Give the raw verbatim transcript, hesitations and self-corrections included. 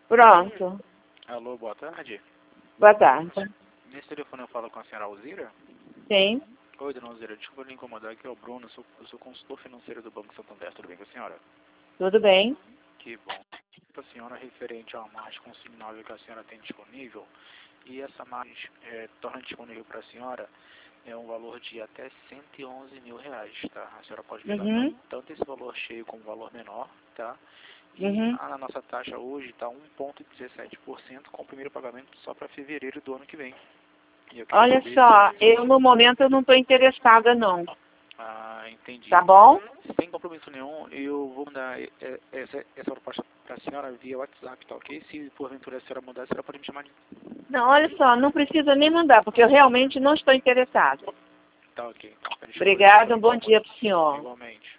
Pronto. Alô, boa tarde. Boa tarde. Nesse telefone eu falo com a senhora Alzira? Sim. Oi, dona Alzira, desculpa lhe incomodar, aqui é o Bruno, eu sou, eu sou consultor financeiro do Banco Santander, tudo bem com a senhora? Tudo bem? Que bom. Para a senhora, referente a uma margem consignável que a senhora tem disponível, e essa margem é, torna disponível para a senhora é um valor de até cento e onze mil reais, tá? A senhora pode pegar Uhum. tanto, tanto esse valor cheio como o valor menor, tá? E Uhum. a nossa taxa hoje está um vírgula dezessete por cento com o primeiro pagamento só para fevereiro do ano que vem. E eu queria Olha saber só, se... eu no momento eu não estou interessada não. Ah, entendi. Tá bom? Sem compromisso nenhum, eu vou mandar eh, eh, essa, essa proposta para a senhora via WhatsApp, tá ok? Se porventura a senhora mudar, a senhora pode me chamar de... Não, olha só, não precisa nem mandar, porque eu realmente não estou interessada. Tá ok, então. Desculpa, Obrigada, desculpa, um bom dia para o senhor. igualmente.